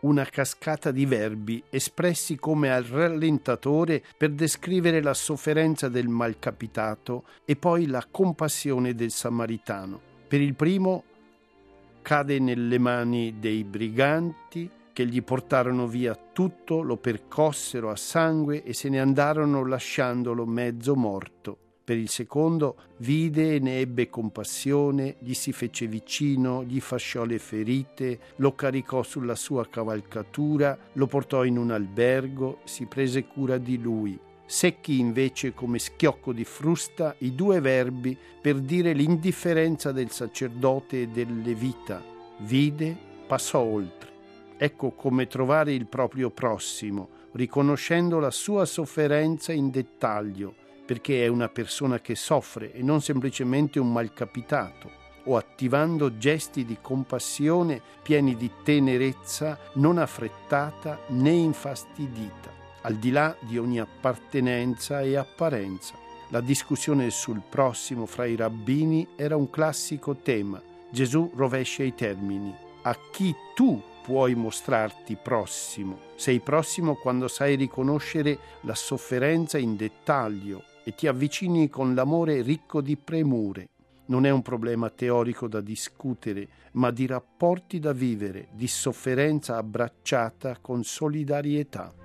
una cascata di verbi espressi come al rallentatore per descrivere la sofferenza del malcapitato e poi la compassione del samaritano. Per il primo cade nelle mani dei briganti che gli portarono via tutto, lo percossero a sangue e se ne andarono lasciandolo mezzo morto. Per il secondo vide e ne ebbe compassione, gli si fece vicino, gli fasciò le ferite, lo caricò sulla sua cavalcatura, lo portò in un albergo, si prese cura di lui. Secchi invece come schiocco di frusta i due verbi per dire l'indifferenza del sacerdote e del levita. Vide, passò oltre. Ecco come trovare il proprio prossimo, riconoscendo la sua sofferenza in dettaglio, perché è una persona che soffre e non semplicemente un malcapitato, o attivando gesti di compassione pieni di tenerezza, non affrettata né infastidita, al di là di ogni appartenenza e apparenza. La discussione sul prossimo fra i rabbini era un classico tema. Gesù rovescia i termini. A chi tu puoi mostrarti prossimo? Sei prossimo quando sai riconoscere la sofferenza in dettaglio e ti avvicini con l'amore ricco di premure. Non è un problema teorico da discutere, ma di rapporti da vivere, di sofferenza abbracciata con solidarietà.